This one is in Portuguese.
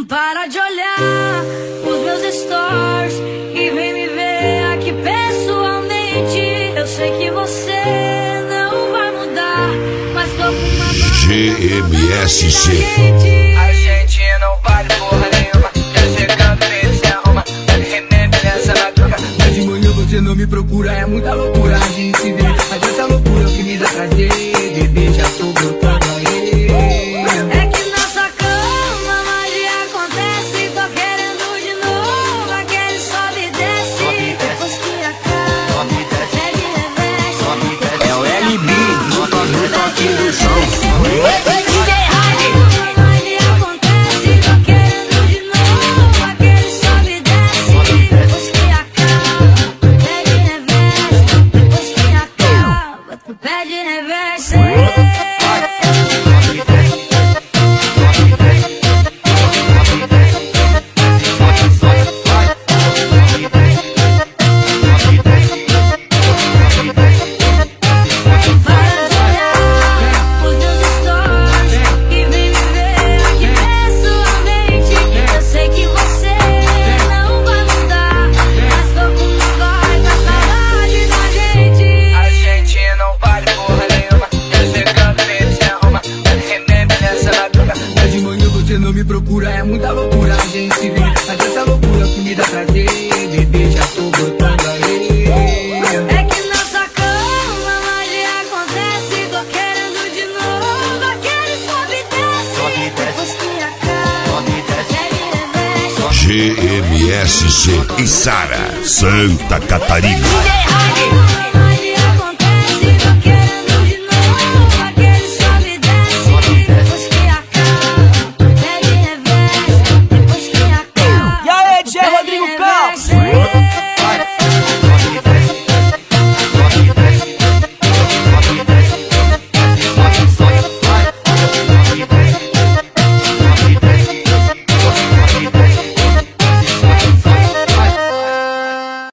Para de olhar os meus stories e vem me ver aqui pessoalmente. Eu sei que você não vai mudar, mas tô com uma GMSC. A gente não vale porra nenhuma. Já chegando meio se arruma. Remember essa na troca. Mas de manhã você não me procura, é muita loucura. A gente se vê, mas essa loucura é o que me dá prazer. Bebê, já tô brotando aí. É que nossa cama magia acontece. Tô querendo de novo aquele sobe e desce. Depois que acaba, é de revés. É o LB, no toque do som. DJ Hard. Magia acontece. Tô querendo de novo aquele sobe e desce. Depois que acaba, é de revés. Depois que acaba, tu pede reverse. Não me procura, é muita loucura. A gente se vê, mas essa loucura que me dá prazer. Bebê, já tô botando aí. É que nossa cama magia acontece. Tô querendo de novo aquele sobe e desce. Depois que acaba, é de revés. GMSC e Sara, Santa Catarina. DJ Hard.